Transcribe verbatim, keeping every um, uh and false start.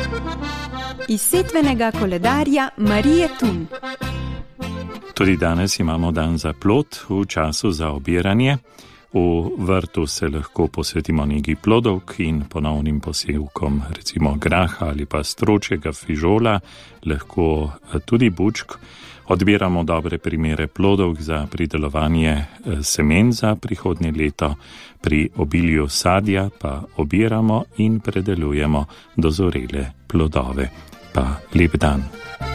Iz setvenega koledarja Marije Tun. Tudi danes imamo dan za plod, v času za obiranje. V vrtu se lahko posvetimo negi plodovk in ponovnim posevkom, recimo graha ali pa stročjega fižola, lahko tudi bučk. Odbiramo dobre primere plodovk za pridelovanje semen za prihodnje leto. Pri obilju sadja pa obiramo in predelujemo dozorele plodove. Pa lep dan.